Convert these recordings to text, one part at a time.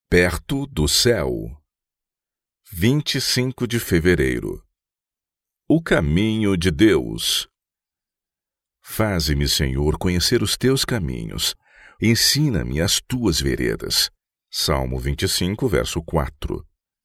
Perto do céu. 25 de fevereiro. O caminho de Deus. Faze-me, Senhor, conhecer os teus caminhos. Ensina-me as tuas veredas. Salmo 25, verso 4.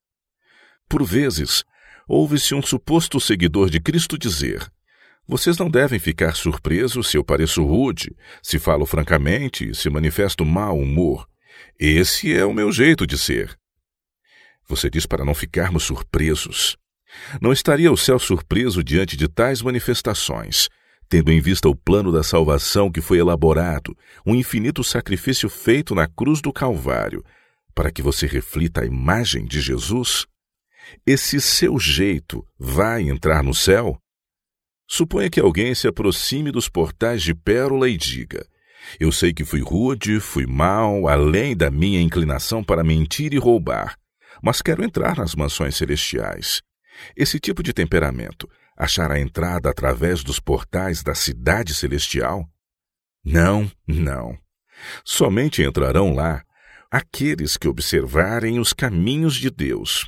Por vezes, ouve-se um suposto seguidor de Cristo dizer: vocês não devem ficar surpresos se eu pareço rude, se falo francamente e se manifesto mau humor. Esse é o meu jeito de ser. Você diz para não ficarmos surpresos. Não estaria o céu surpreso diante de tais manifestações, tendo em vista o plano da salvação que foi elaborado, um infinito sacrifício feito na cruz do Calvário, para que você reflita a imagem de Jesus? Esse seu jeito vai entrar no céu? Suponha que alguém se aproxime dos portais de pérola e diga: eu sei que fui rude, fui mau, além da minha inclinação para mentir e roubar, mas quero entrar nas mansões celestiais. Esse tipo de temperamento achará entrada através dos portais da cidade celestial? Não, não. Somente entrarão lá aqueles que observarem os caminhos de Deus.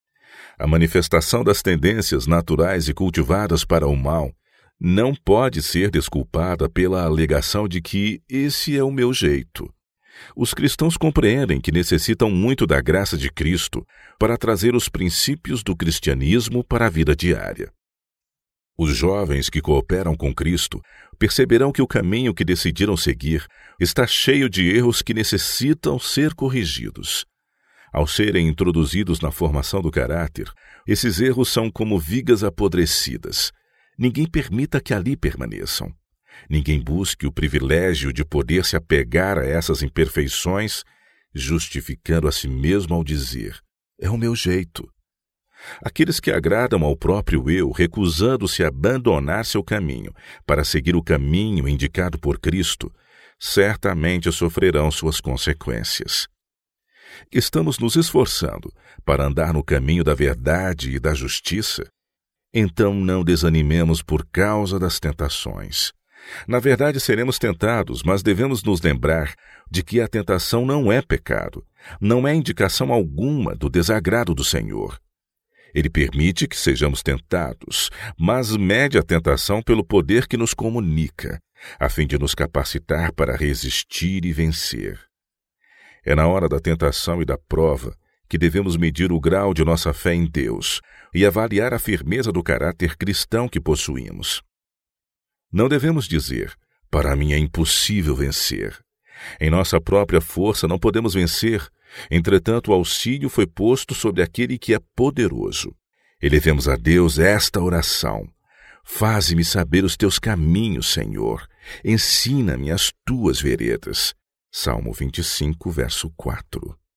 A manifestação das tendências naturais e cultivadas para o mal não pode ser desculpada pela alegação de que esse é o meu jeito. Os cristãos compreendem que necessitam muito da graça de Cristo para trazer os princípios do cristianismo para a vida diária. Os jovens que cooperam com Cristo perceberão que o caminho que decidiram seguir está cheio de erros que necessitam ser corrigidos. Ao serem introduzidos na formação do caráter, esses erros são como vigas apodrecidas. Ninguém permita que ali permaneçam. Ninguém busque o privilégio de poder se apegar a essas imperfeições, justificando a si mesmo ao dizer: é o meu jeito. Aqueles que agradam ao próprio eu, recusando-se a abandonar seu caminho para seguir o caminho indicado por Cristo, certamente sofrerão suas consequências. Estamos nos esforçando para andar no caminho da verdade e da justiça? Então não desanimemos por causa das tentações. Na verdade, seremos tentados, mas devemos nos lembrar de que a tentação não é pecado, não é indicação alguma do desagrado do Senhor. Ele permite que sejamos tentados, mas mede a tentação pelo poder que nos comunica, a fim de nos capacitar para resistir e vencer. É na hora da tentação e da prova que devemos medir o grau de nossa fé em Deus e avaliar a firmeza do caráter cristão que possuímos. Não devemos dizer: para mim é impossível vencer. Em nossa própria força não podemos vencer, entretanto o auxílio foi posto sobre aquele que é poderoso. Elevemos a Deus esta oração: faze-me saber os teus caminhos, Senhor. Ensina-me as tuas veredas. Salmo 25, verso 4.